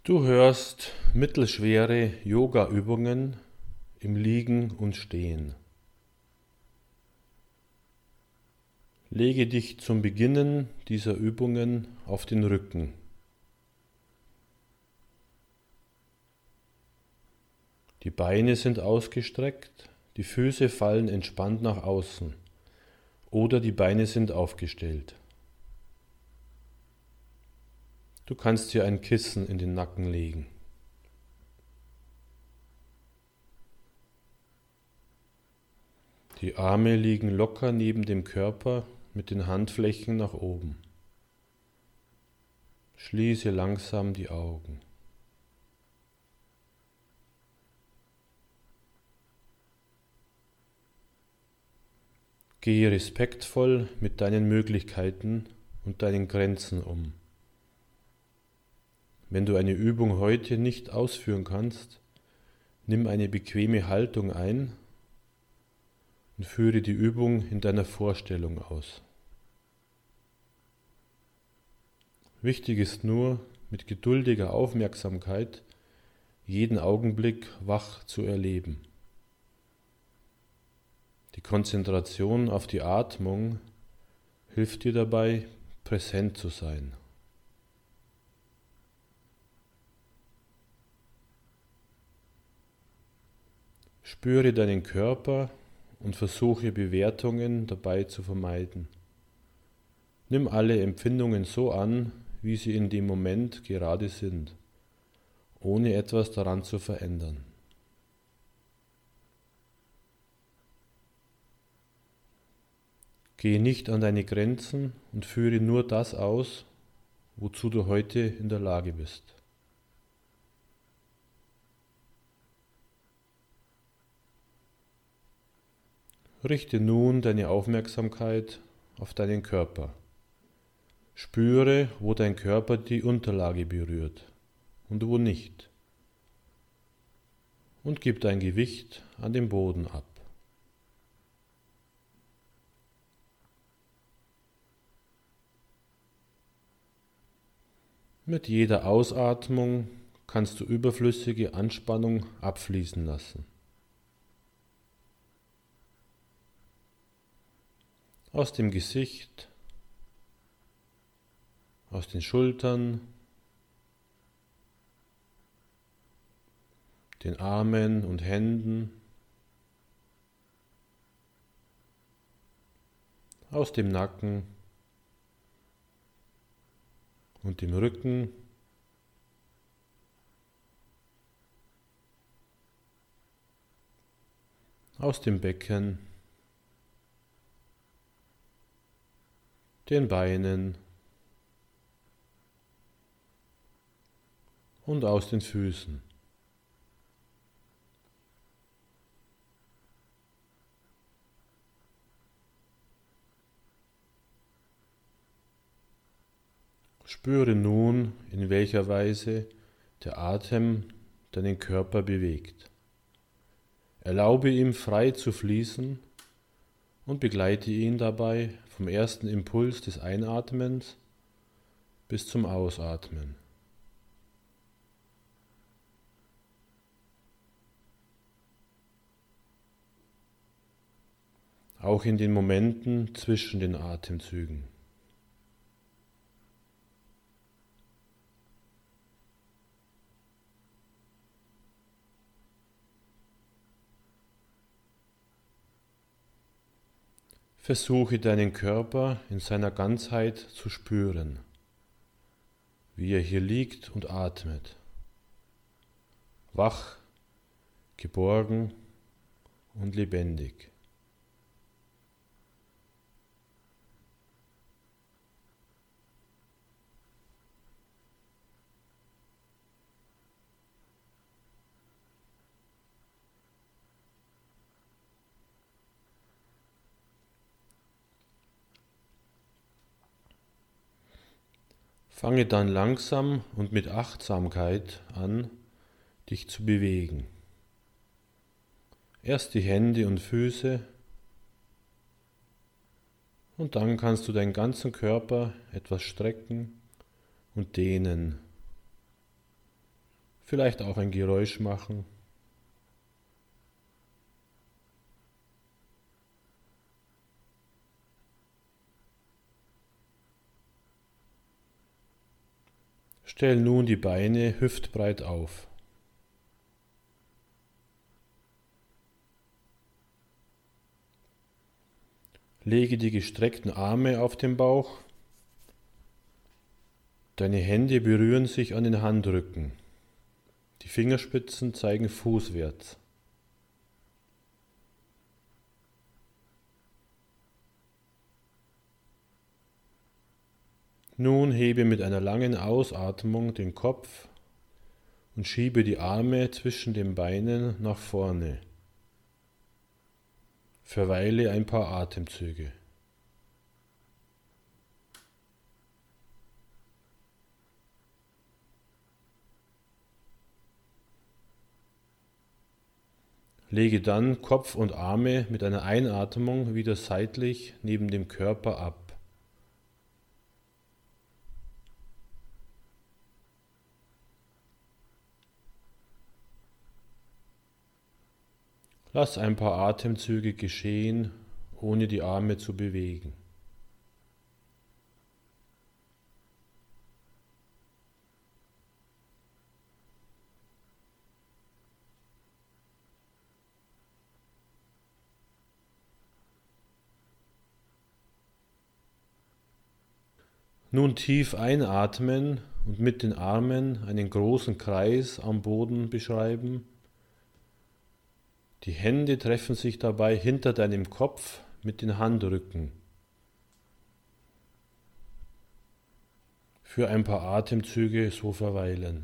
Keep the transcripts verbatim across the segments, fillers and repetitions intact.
Du hörst mittelschwere Yoga-Übungen im Liegen und Stehen. Lege dich zum Beginnen dieser Übungen auf den Rücken. Die Beine sind ausgestreckt, die Füße fallen entspannt nach außen oder die Beine sind aufgestellt. Du kannst dir ein Kissen in den Nacken legen. Die Arme liegen locker neben dem Körper mit den Handflächen nach oben. Schließe langsam die Augen. Gehe respektvoll mit deinen Möglichkeiten und deinen Grenzen um. Wenn du eine Übung heute nicht ausführen kannst, nimm eine bequeme Haltung ein und führe die Übung in deiner Vorstellung aus. Wichtig ist nur, mit geduldiger Aufmerksamkeit jeden Augenblick wach zu erleben. Die Konzentration auf die Atmung hilft dir dabei, präsent zu sein. Spüre deinen Körper und versuche Bewertungen dabei zu vermeiden. Nimm alle Empfindungen so an, wie sie in dem Moment gerade sind, ohne etwas daran zu verändern. Gehe nicht an deine Grenzen und führe nur das aus, wozu du heute in der Lage bist. Richte nun deine Aufmerksamkeit auf deinen Körper. Spüre, wo dein Körper die Unterlage berührt und wo nicht. Und gib dein Gewicht an den Boden ab. Mit jeder Ausatmung kannst du überflüssige Anspannung abfließen lassen. Aus dem Gesicht, aus den Schultern, den Armen und Händen, aus dem Nacken und dem Rücken, aus dem Becken, den Beinen und aus den Füßen. Spüre nun, in welcher Weise der Atem deinen Körper bewegt. Erlaube ihm frei zu fließen und begleite ihn dabei vom ersten Impuls des Einatmens bis zum Ausatmen. Auch in den Momenten zwischen den Atemzügen. Versuche deinen Körper in seiner Ganzheit zu spüren, wie er hier liegt und atmet. Wach, geborgen und lebendig. Fange dann langsam und mit Achtsamkeit an, dich zu bewegen. Erst die Hände und Füße und dann kannst du deinen ganzen Körper etwas strecken und dehnen. vielleicht auch ein Geräusch machen. Stell nun die Beine hüftbreit auf. Lege die gestreckten Arme auf den Bauch. Deine Hände berühren sich an den Handrücken. Die Fingerspitzen zeigen fußwärts. Nun hebe mit einer langen Ausatmung den Kopf und schiebe die Arme zwischen den Beinen nach vorne. Verweile ein paar Atemzüge. Lege dann Kopf und Arme mit einer Einatmung wieder seitlich neben dem Körper ab. Lass ein paar Atemzüge geschehen, ohne die Arme zu bewegen. Nun tief einatmen und mit den Armen einen großen Kreis am Boden beschreiben. Die Hände treffen sich dabei hinter deinem Kopf mit den Handrücken. Für ein paar Atemzüge so verweilen.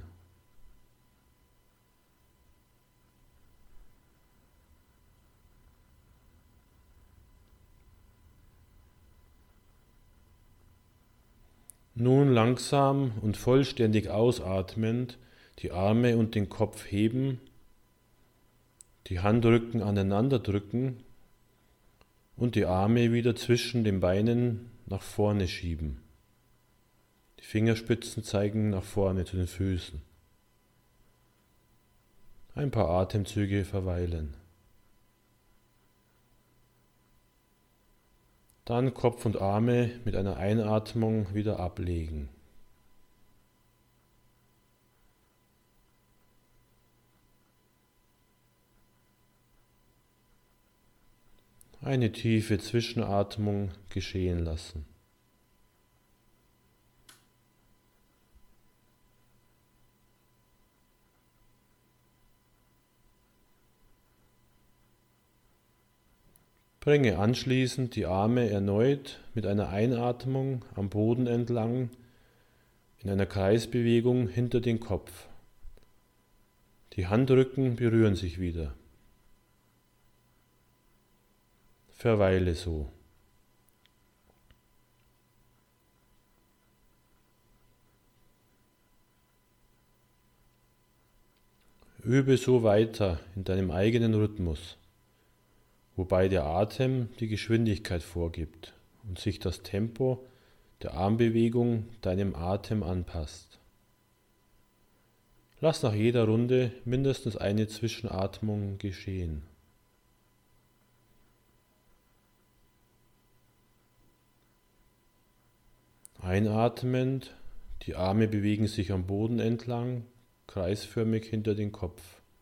Nun langsam und vollständig ausatmend die Arme und den Kopf heben, die Handrücken aneinander drücken und die Arme wieder zwischen den Beinen nach vorne schieben. Die Fingerspitzen zeigen nach vorne zu den Füßen. Ein paar Atemzüge verweilen. Dann Kopf und Arme mit einer Einatmung wieder ablegen. Eine tiefe Zwischenatmung geschehen lassen. Bringe anschließend die Arme erneut mit einer Einatmung am Boden entlang in einer Kreisbewegung hinter den Kopf. Die Handrücken berühren sich wieder. Verweile so. Übe so weiter in deinem eigenen Rhythmus, wobei der Atem die Geschwindigkeit vorgibt und sich das Tempo der Armbewegung deinem Atem anpasst. Lass nach jeder Runde mindestens eine Zwischenatmung geschehen. Einatmend, die Arme bewegen sich am Boden entlang, kreisförmig hinter den Kopf.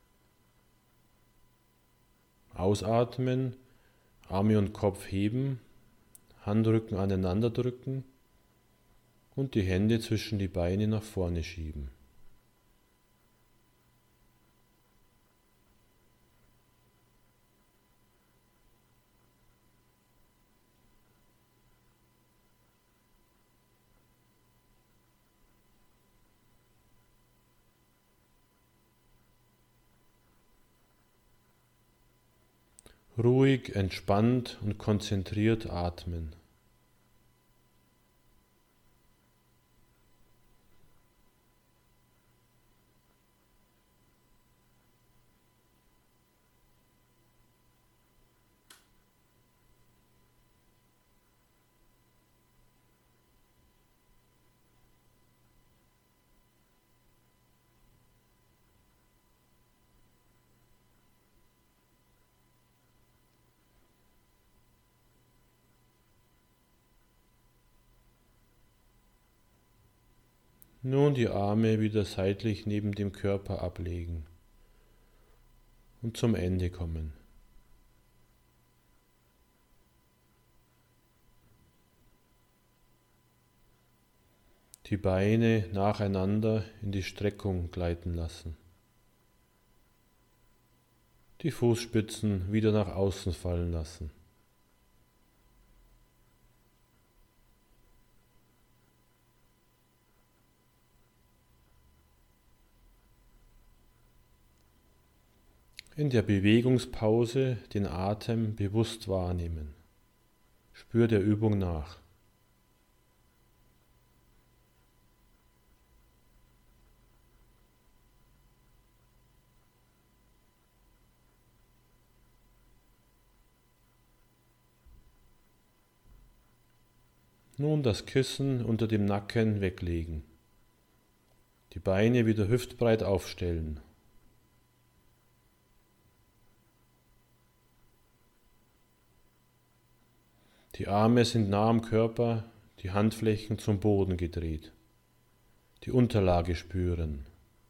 Ausatmen, Arme und Kopf heben, Handrücken aneinander drücken und die Hände zwischen die Beine nach vorne schieben. Ruhig, entspannt und konzentriert atmen. Nun die Arme wieder seitlich neben dem Körper ablegen und zum Ende kommen. Die Beine nacheinander in die Streckung gleiten lassen. Die Fußspitzen wieder nach außen fallen lassen. In der Bewegungspause den Atem bewusst wahrnehmen. Spür der Übung nach. Nun das Kissen unter dem Nacken weglegen. Die Beine wieder hüftbreit aufstellen. Die Arme sind nah am Körper, die Handflächen zum Boden gedreht. Die Unterlage spüren.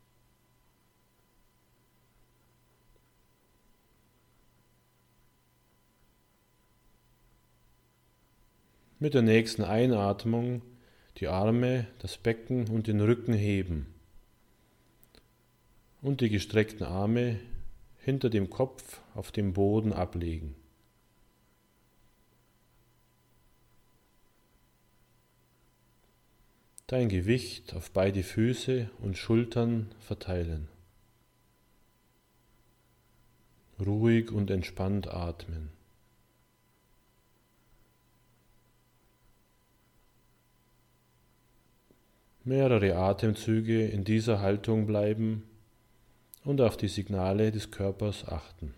Mit der nächsten Einatmung die Arme, das Becken und den Rücken heben und die gestreckten Arme hinter dem Kopf auf dem Boden ablegen. Dein Gewicht auf beide Füße und Schultern verteilen. Ruhig und entspannt atmen. Mehrere Atemzüge in dieser Haltung bleiben und auf die Signale des Körpers achten.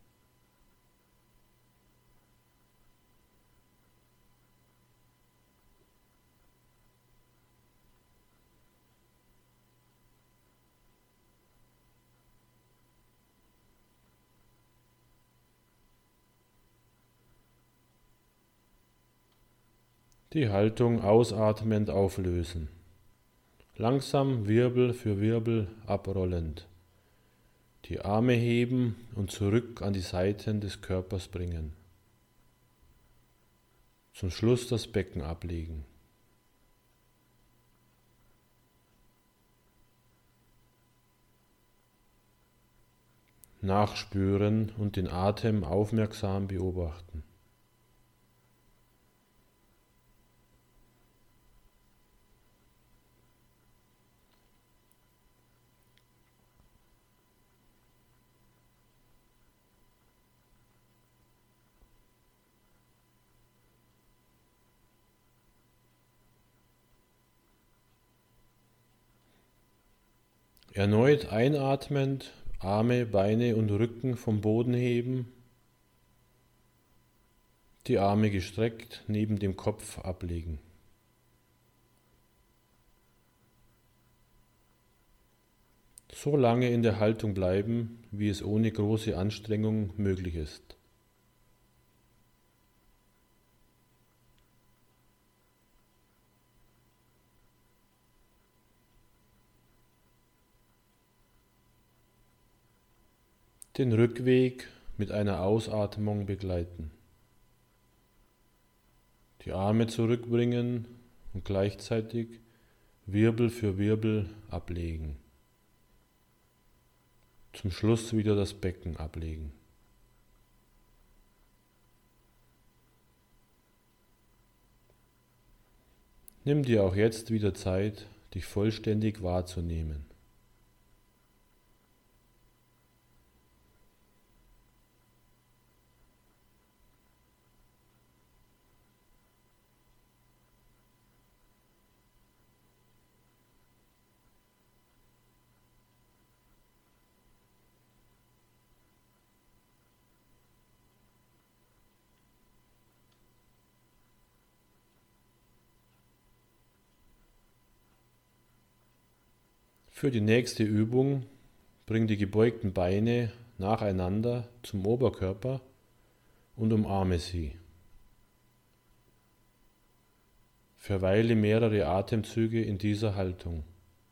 Die Haltung ausatmend auflösen. Langsam Wirbel für Wirbel abrollend. Die Arme heben und zurück an die Seiten des Körpers bringen. Zum Schluss das Becken ablegen. Nachspüren und den Atem aufmerksam beobachten. Erneut einatmend, Arme, Beine und Rücken vom Boden heben, die Arme gestreckt neben dem Kopf ablegen. So lange in der Haltung bleiben, wie es ohne große Anstrengung möglich ist. Den Rückweg mit einer Ausatmung begleiten. Die Arme zurückbringen und gleichzeitig Wirbel für Wirbel ablegen. Zum Schluss wieder das Becken ablegen. Nimm dir auch jetzt wieder Zeit, dich vollständig wahrzunehmen. Für die nächste Übung bring die gebeugten Beine nacheinander zum Oberkörper und umarme sie. Verweile mehrere Atemzüge in dieser Haltung.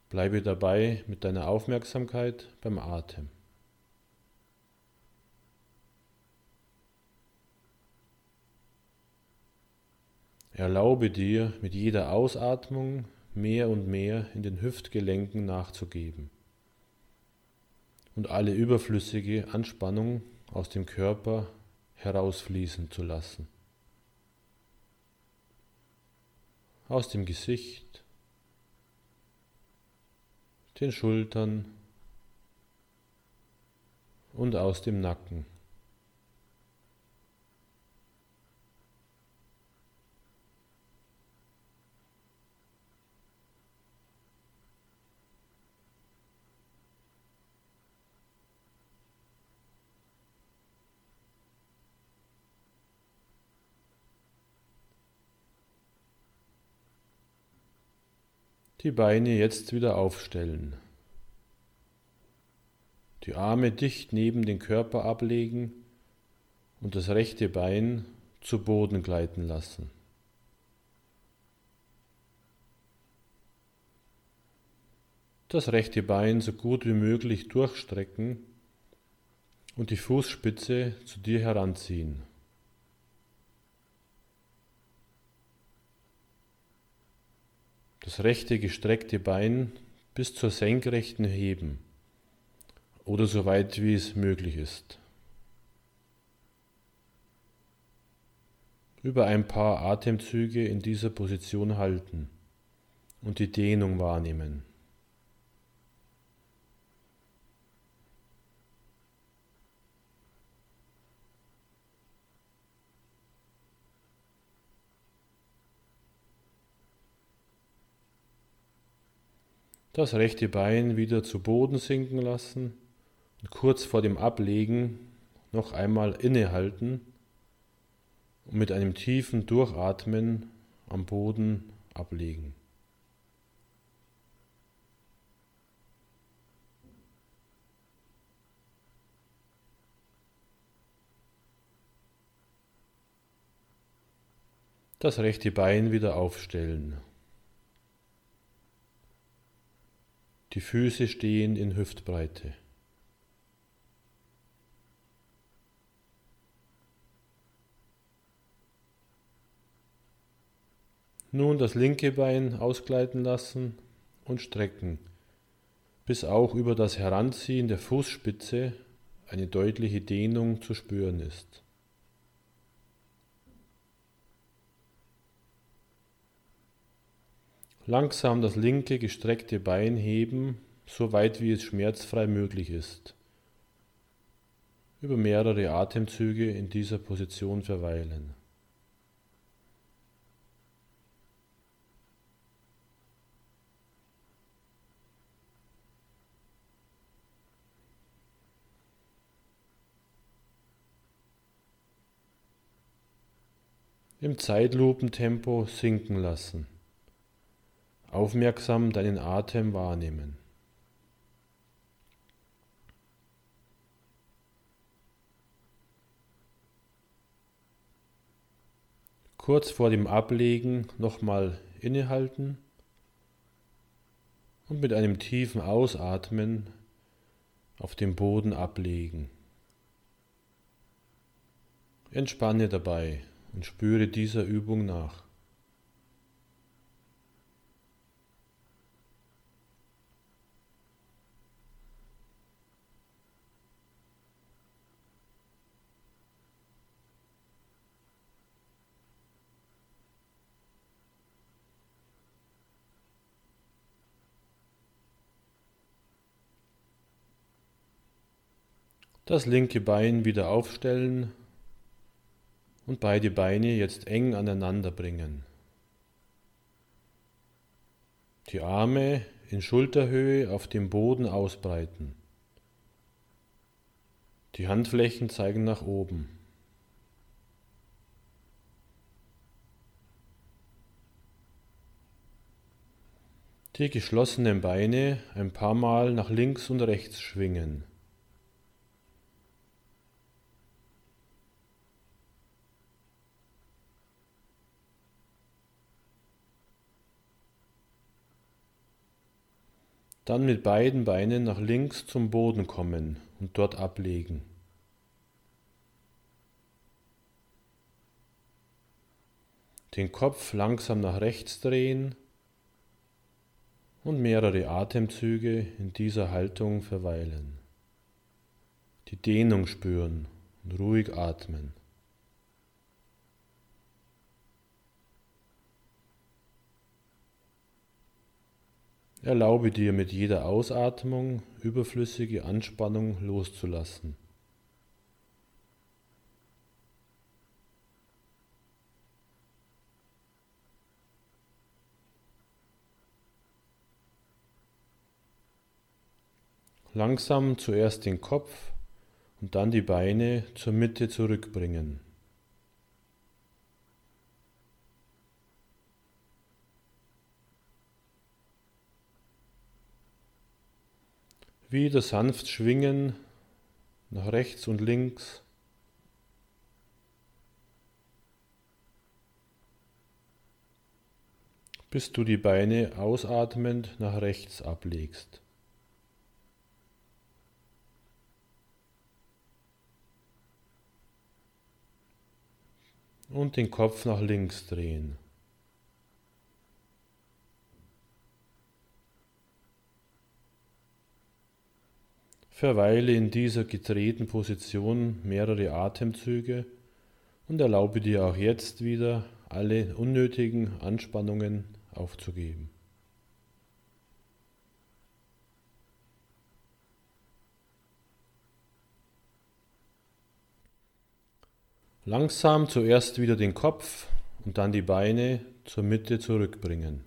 Bleibe dabei mit deiner Aufmerksamkeit beim Atem. Erlaube dir, mit jeder Ausatmung mehr und mehr in den Hüftgelenken nachzugeben und alle überflüssige Anspannung aus dem Körper herausfließen zu lassen. Aus dem Gesicht, den Schultern und aus dem Nacken. Die Beine jetzt wieder aufstellen. Die Arme dicht neben den Körper ablegen und das rechte Bein zu Boden gleiten lassen. Das rechte Bein so gut wie möglich durchstrecken und die Fußspitze zu dir heranziehen. Das rechte gestreckte Bein bis zur Senkrechten heben oder so weit wie es möglich ist. Über ein paar Atemzüge in dieser Position halten und die Dehnung wahrnehmen. Das rechte Bein wieder zu Boden sinken lassen und kurz vor dem Ablegen noch einmal innehalten und mit einem tiefen Durchatmen am Boden ablegen. Das rechte Bein wieder aufstellen. Die Füße stehen in Hüftbreite. Nun das linke Bein ausgleiten lassen und strecken, bis auch über das Heranziehen der Fußspitze eine deutliche Dehnung zu spüren ist. Langsam das linke gestreckte Bein heben, so weit wie es schmerzfrei möglich ist. Über mehrere Atemzüge in dieser Position verweilen. Im Zeitlupentempo sinken lassen. Aufmerksam deinen Atem wahrnehmen. Kurz vor dem Ablegen nochmal innehalten und mit einem tiefen Ausatmen auf dem Boden ablegen. Entspanne dabei und spüre dieser Übung nach. Das linke Bein wieder aufstellen und beide Beine jetzt eng aneinander bringen. Die Arme in Schulterhöhe auf dem Boden ausbreiten. Die Handflächen zeigen nach oben. Die geschlossenen Beine ein paar Mal nach links und rechts schwingen. Dann mit beiden Beinen nach links zum Boden kommen und dort ablegen. Den Kopf langsam nach rechts drehen und mehrere Atemzüge in dieser Haltung verweilen. Die Dehnung spüren und ruhig atmen. Erlaube dir mit jeder Ausatmung überflüssige Anspannung loszulassen. Langsam zuerst den Kopf und dann die Beine zur Mitte zurückbringen. Wieder sanft schwingen nach rechts und links. Bis du die Beine ausatmend nach rechts ablegst. Und den Kopf nach links drehen. Verweile in dieser gedrehten Position mehrere Atemzüge und erlaube dir auch jetzt wieder, alle unnötigen Anspannungen aufzugeben. Langsam zuerst wieder den Kopf und dann die Beine zur Mitte zurückbringen.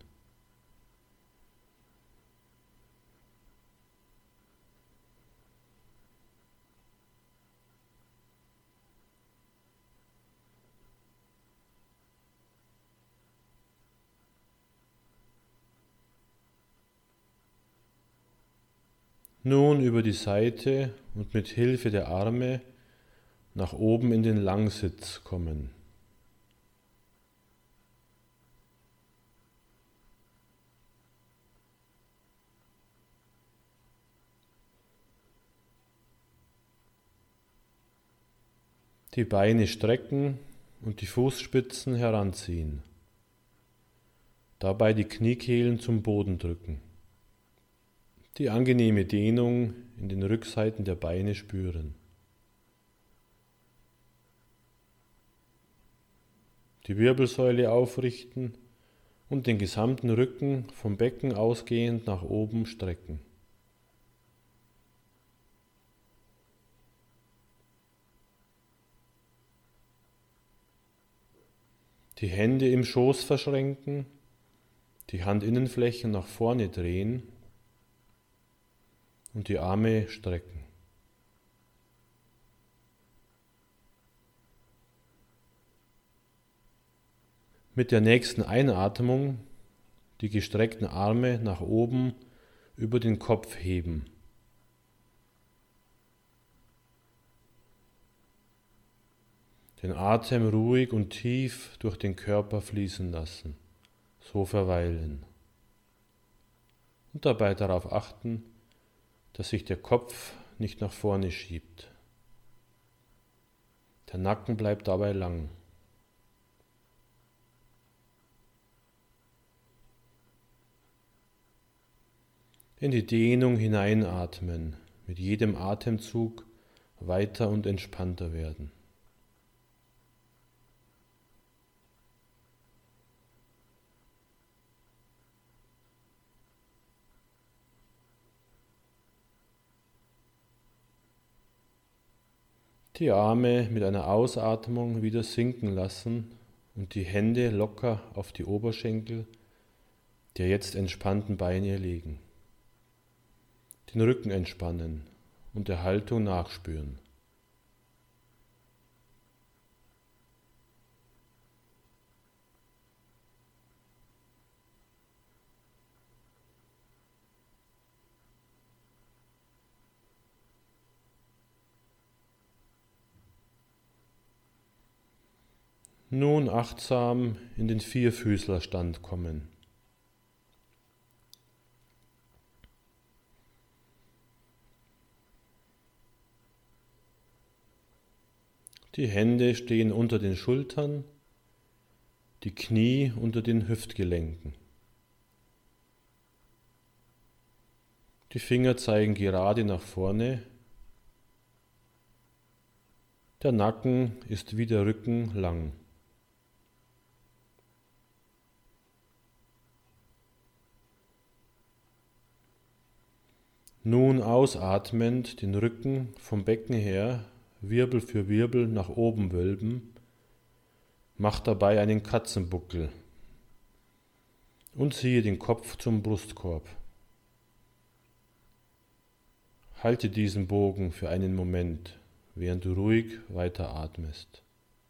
Nun über die Seite und mit Hilfe der Arme nach oben in den Langsitz kommen. Die Beine strecken und die Fußspitzen heranziehen. Dabei die Kniekehlen zum Boden drücken. Die angenehme Dehnung in den Rückseiten der Beine spüren. Die Wirbelsäule aufrichten und den gesamten Rücken vom Becken ausgehend nach oben strecken. Die Hände im Schoß verschränken, die Handinnenflächen nach vorne drehen und die Arme strecken. Mit der nächsten Einatmung die gestreckten Arme nach oben über den Kopf heben. Den Atem ruhig und tief durch den Körper fließen lassen, so verweilen. Und dabei darauf achten, dass sich der Kopf nicht nach vorne schiebt. Der Nacken bleibt dabei lang. In die Dehnung hineinatmen, mit jedem Atemzug weiter und entspannter werden. Die Arme mit einer Ausatmung wieder sinken lassen und die Hände locker auf die Oberschenkel der jetzt entspannten Beine legen. Den Rücken entspannen und der Haltung nachspüren. Nun achtsam in den Vierfüßlerstand kommen. Die Hände stehen unter den Schultern, die Knie unter den Hüftgelenken. Die Finger zeigen gerade nach vorne. Der Nacken ist wie der Rücken lang. Nun ausatmend den Rücken vom Becken her Wirbel für Wirbel nach oben wölben, mach dabei einen Katzenbuckel und ziehe den Kopf zum Brustkorb. Halte diesen Bogen für einen Moment, während du ruhig weiteratmest.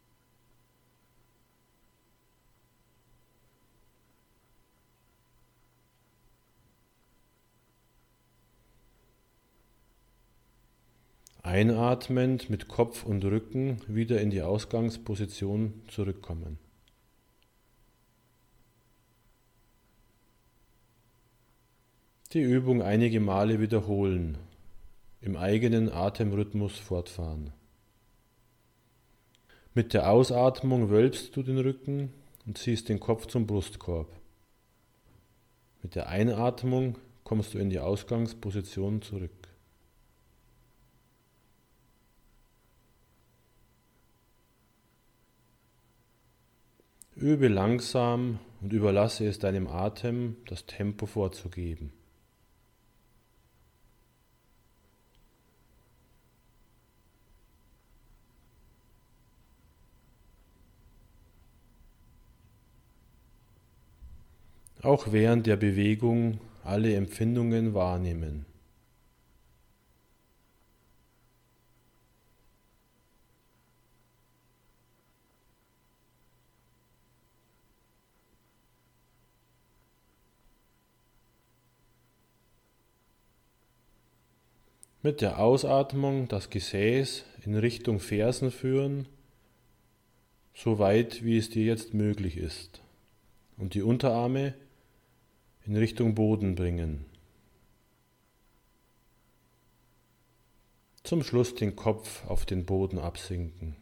Einatmend mit Kopf und Rücken wieder in die Ausgangsposition zurückkommen. Die Übung einige Male wiederholen, im eigenen Atemrhythmus fortfahren. Mit der Ausatmung wölbst du den Rücken und ziehst den Kopf zum Brustkorb. Mit der Einatmung kommst du in die Ausgangsposition zurück. Übe langsam und überlasse es deinem Atem, das Tempo vorzugeben. Auch während der Bewegung alle Empfindungen wahrnehmen. Mit der Ausatmung das Gesäß in Richtung Fersen führen, so weit wie es dir jetzt möglich ist, und die Unterarme in Richtung Boden bringen. Zum Schluss den Kopf auf den Boden absinken.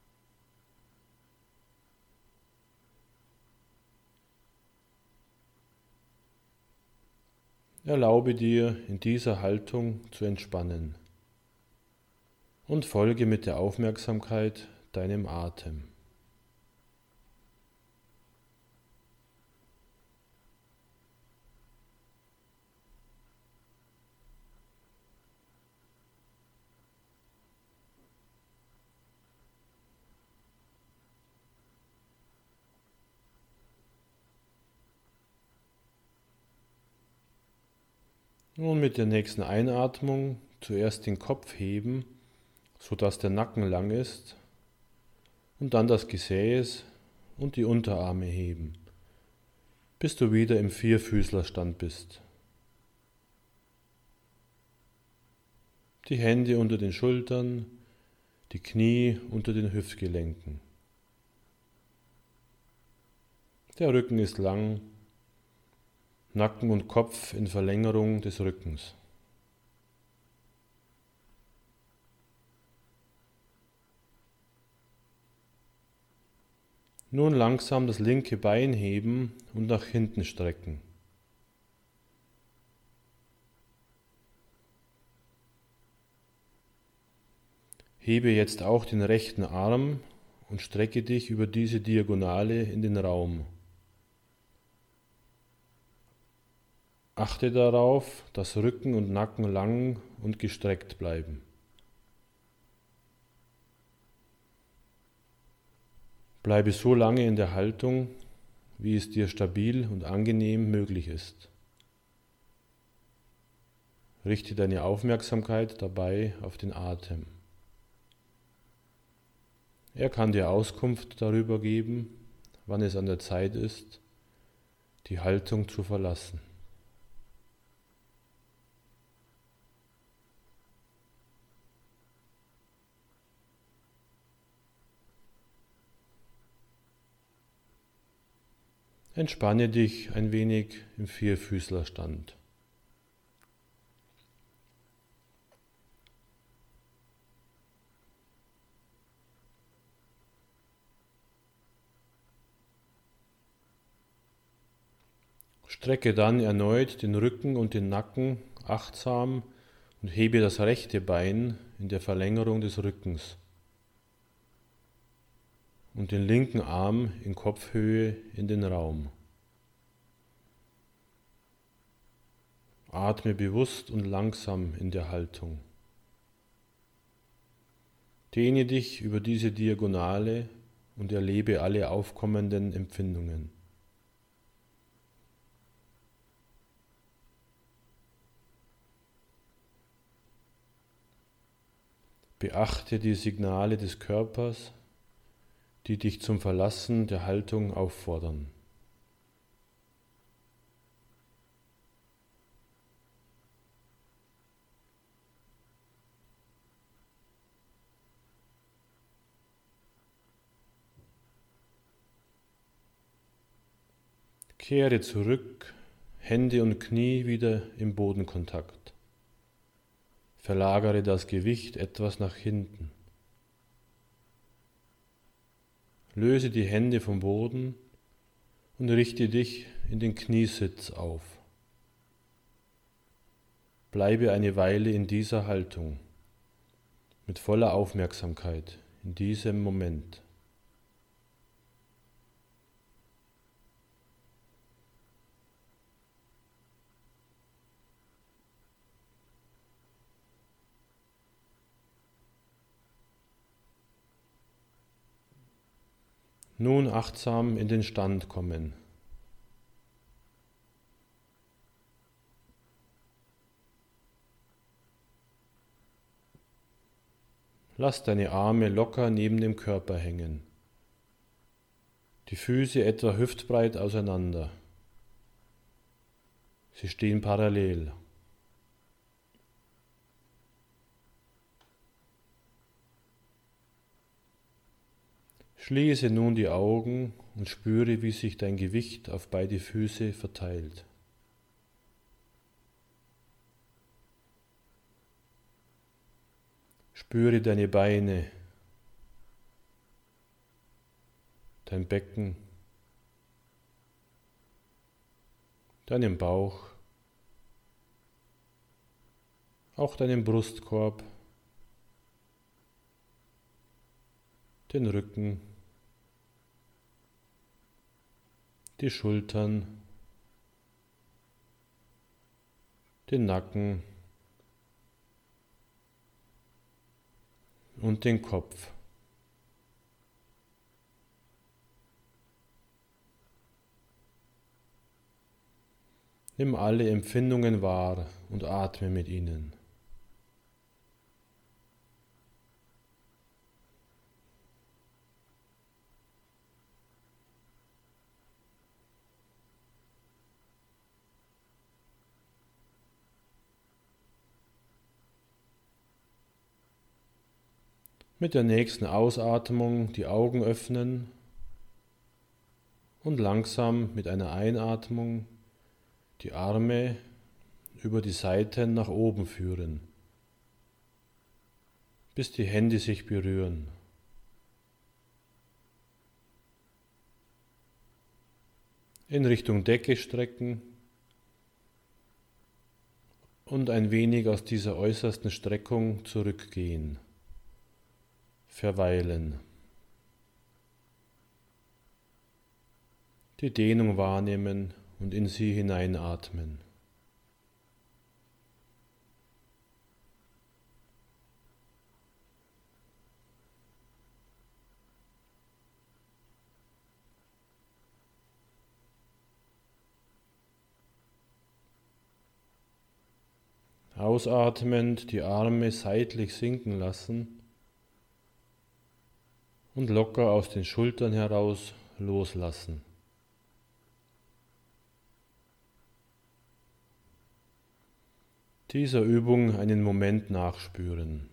Erlaube dir, in dieser Haltung zu entspannen und folge mit der Aufmerksamkeit deinem Atem. Nun mit der nächsten Einatmung zuerst den Kopf heben, sodass der Nacken lang ist, und dann das Gesäß und die Unterarme heben, bis du wieder im Vierfüßlerstand bist. Die Hände unter den Schultern, die Knie unter den Hüftgelenken. Der Rücken ist lang, Nacken und Kopf in Verlängerung des Rückens. Nun langsam das linke Bein heben und nach hinten strecken. Hebe jetzt auch den rechten Arm und strecke dich über diese Diagonale in den Raum. Achte darauf, dass Rücken und Nacken lang und gestreckt bleiben. Bleibe so lange in der Haltung, wie es dir stabil und angenehm möglich ist. Richte deine Aufmerksamkeit dabei auf den Atem. Er kann dir Auskunft darüber geben, wann es an der Zeit ist, die Haltung zu verlassen. Entspanne dich ein wenig im Vierfüßlerstand. Strecke dann erneut den Rücken und den Nacken achtsam und hebe das rechte Bein in der Verlängerung des Rückens und den linken Arm in Kopfhöhe in den Raum. Atme bewusst und langsam in der Haltung. Dehne dich über diese Diagonale und erlebe alle aufkommenden Empfindungen. Beachte die Signale des Körpers, die dich zum Verlassen der Haltung auffordern. Kehre zurück, Hände und Knie wieder im Bodenkontakt. Verlagere das Gewicht etwas nach hinten. Löse die Hände vom Boden und richte dich in den Kniesitz auf. Bleibe eine Weile in dieser Haltung, mit voller Aufmerksamkeit in diesem Moment. Nun achtsam in den Stand kommen. Lass deine Arme locker neben dem Körper hängen. Die Füße etwa hüftbreit auseinander. Sie stehen parallel. Schließe nun die Augen und spüre, wie sich dein Gewicht auf beide Füße verteilt. Spüre deine Beine, dein Becken, deinen Bauch, auch deinen Brustkorb, den Rücken, die Schultern, den Nacken und den Kopf. Nimm alle Empfindungen wahr und atme mit ihnen. Mit der nächsten Ausatmung die Augen öffnen und langsam mit einer Einatmung die Arme über die Seiten nach oben führen, bis die Hände sich berühren. In Richtung Decke strecken und ein wenig aus dieser äußersten Streckung zurückgehen. Verweilen. Die Dehnung wahrnehmen und in sie hineinatmen. Ausatmend die Arme seitlich sinken lassen und locker aus den Schultern heraus loslassen. Dieser Übung einen Moment nachspüren.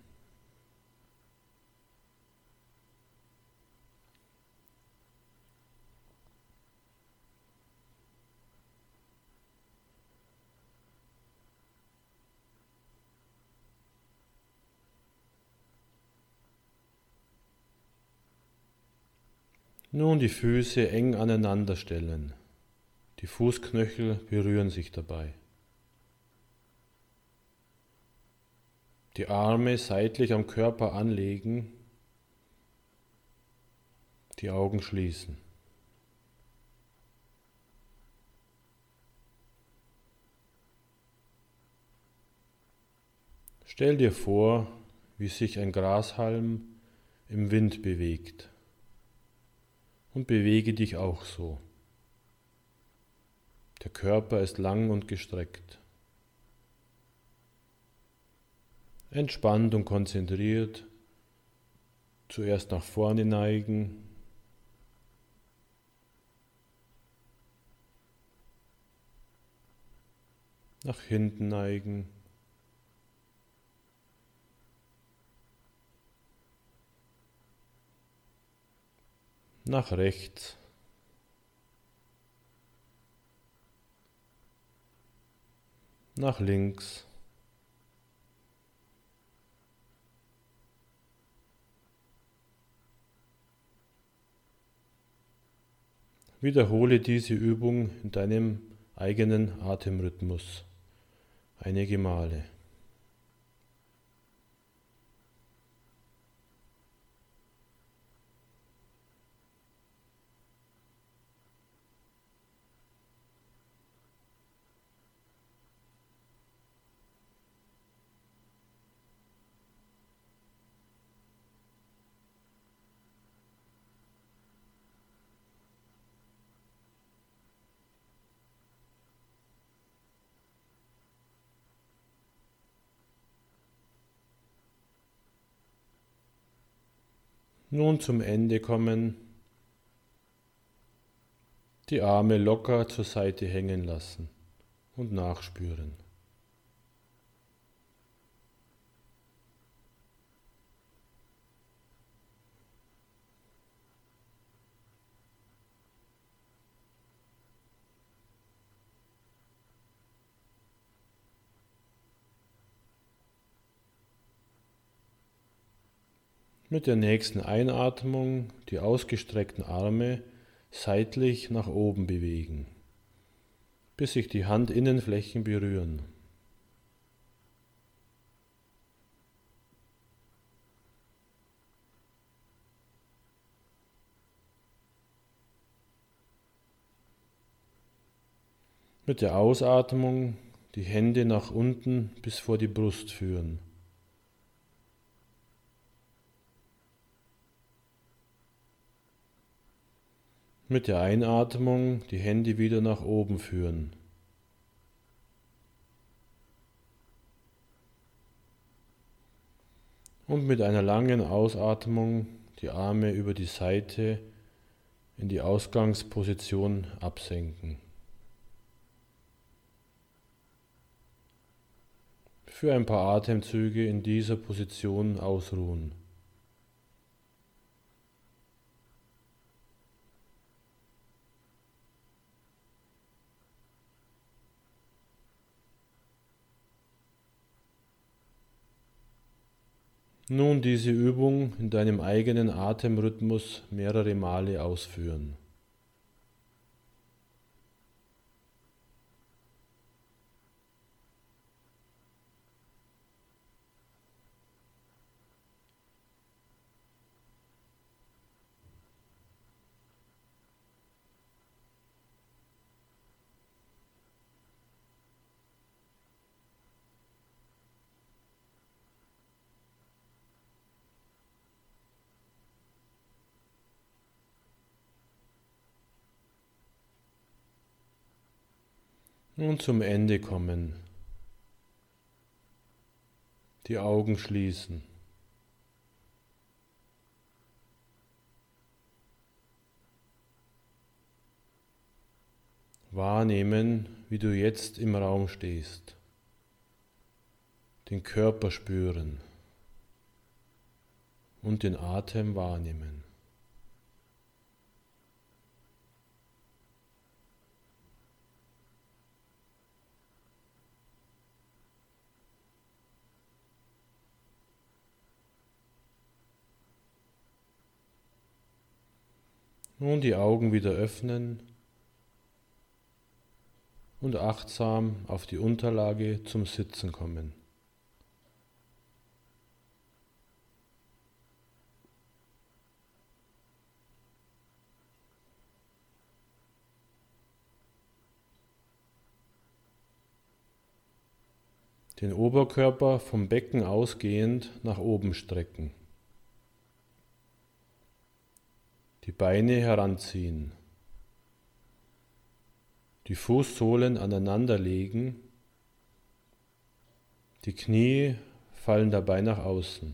Nun die Füße eng aneinander stellen, Die Fußknöchel berühren sich dabei. Die Arme seitlich am Körper anlegen, die Augen schließen. Stell dir vor, wie sich ein Grashalm im Wind bewegt und bewege dich auch so. Der Körper ist lang und gestreckt. Entspannt und konzentriert, zuerst nach vorne neigen, nach hinten neigen, nach rechts, nach links, wiederhole diese Übung in deinem eigenen Atemrhythmus einige Male. Nun zum Ende kommen, die Arme locker zur Seite hängen lassen und nachspüren. Mit der nächsten Einatmung die ausgestreckten Arme seitlich nach oben bewegen, bis sich die Handinnenflächen berühren. Mit der Ausatmung die Hände nach unten bis vor die Brust führen. Mit der Einatmung die Hände wieder nach oben führen. Und mit einer langen Ausatmung die Arme über die Seite in die Ausgangsposition absenken. Für ein paar Atemzüge in dieser Position ausruhen. Nun diese Übung in deinem eigenen Atemrhythmus mehrere Male ausführen. Nun zum Ende kommen. Die Augen schließen. Wahrnehmen, wie du jetzt im Raum stehst. Den Körper spüren und den Atem wahrnehmen. Nun die Augen wieder öffnen und achtsam auf die Unterlage zum Sitzen kommen. Den Oberkörper vom Becken ausgehend nach oben strecken. Die Beine heranziehen. Die Fußsohlen aneinander legen. Die Knie fallen dabei nach außen.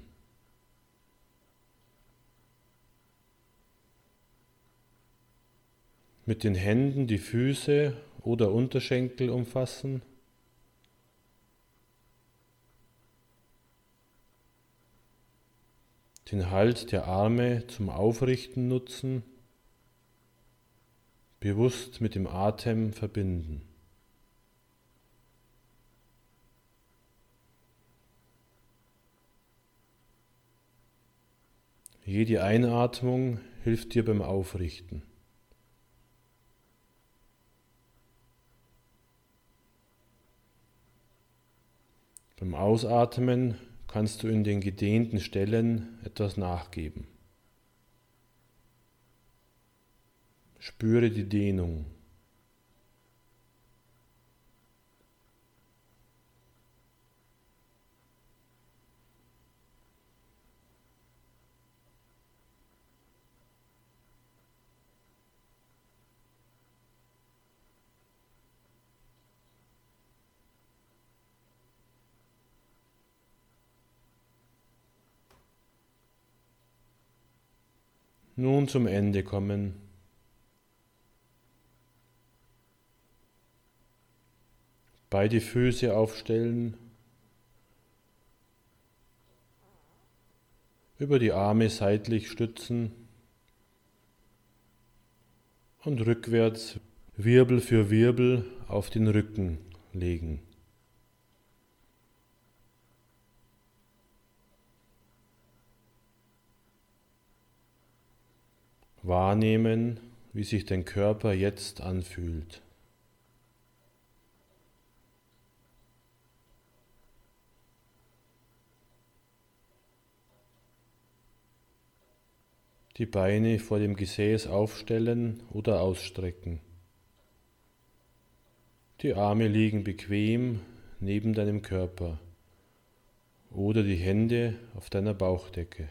Mit den Händen die Füße oder Unterschenkel umfassen. Den Halt der Arme zum Aufrichten nutzen, bewusst mit dem Atem verbinden. Jede Einatmung hilft dir beim Aufrichten. Beim Ausatmen kannst du in den gedehnten Stellen etwas nachgeben. Spüre die Dehnung. Nun zum Ende kommen. Beide Füße aufstellen, über die Arme seitlich stützen und rückwärts Wirbel für Wirbel auf den Rücken legen. Wahrnehmen, wie sich dein Körper jetzt anfühlt. Die Beine vor dem Gesäß aufstellen oder ausstrecken. Die Arme liegen bequem neben deinem Körper oder die Hände auf deiner Bauchdecke.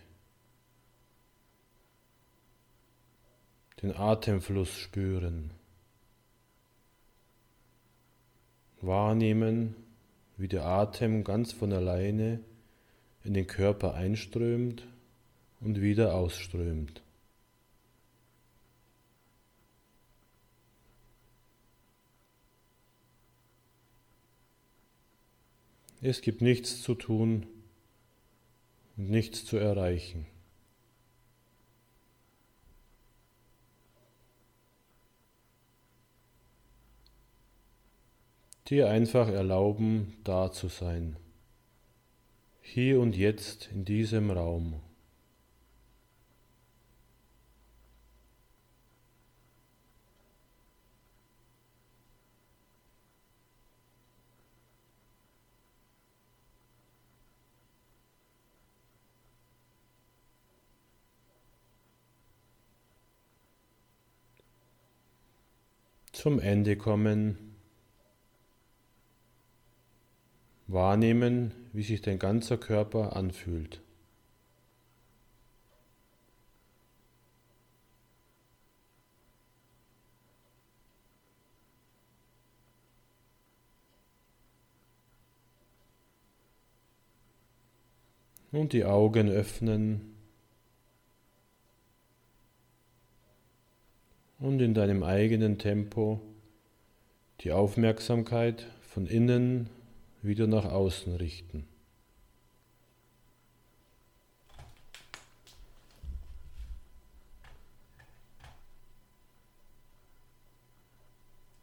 Den Atemfluss spüren. Wahrnehmen, wie der Atem ganz von alleine in den Körper einströmt und wieder ausströmt. Es gibt nichts zu tun und nichts zu erreichen. Dir einfach erlauben, da zu sein, hier und jetzt in diesem Raum. Zum Ende kommen. Wahrnehmen, wie sich dein ganzer Körper anfühlt. Und die Augen öffnen und in deinem eigenen Tempo die Aufmerksamkeit von innen wieder nach außen richten.